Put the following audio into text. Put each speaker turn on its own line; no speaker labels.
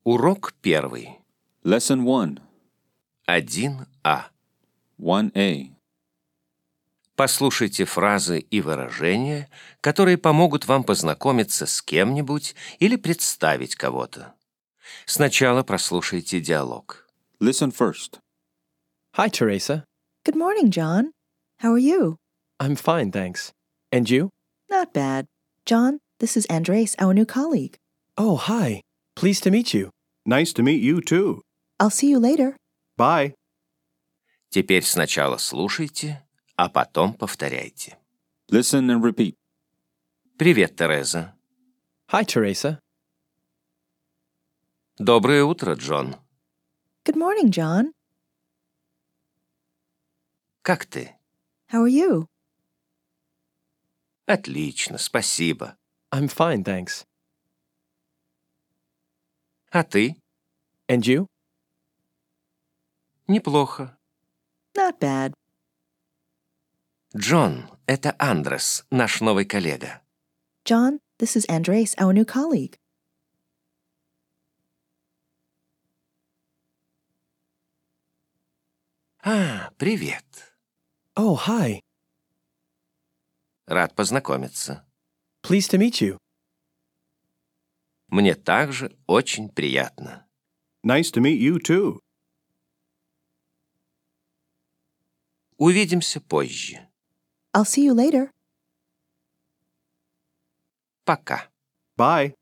Урок 1.
Lesson 1,
1А.
1A.
Послушайте фразы и выражения, которые помогут вам познакомиться с кем-нибудь или представить кого-то. Сначала прослушайте диалог.
Listen first.
Hi, Teresa.
Good morning, John. How are you?
I'm fine, thanks. And you?
Not bad. John, this is Andres, our new colleague.
Oh, hi. Pleased to meet you.
Nice to meet you, too.
I'll see you later.
Bye.
Теперь сначала слушайте, а потом повторяйте.
Listen and repeat.
Привет, Тереза.
Hi, Teresa.
Доброе утро, Джон.
Good morning, John.
Как ты?
How are you?
Отлично, спасибо.
I'm fine, thanks.
А ты?
And you?
Неплохо.
Not bad.
Джон, это Андрес, наш новый коллега.
John, this is Andres, our new colleague.
Привет.
Oh, hi.
Рад познакомиться.
Pleased to meet you.
Мне также очень приятно.
Nice to meet you, too.
Увидимся позже.
I'll see you later.
Пока.
Bye.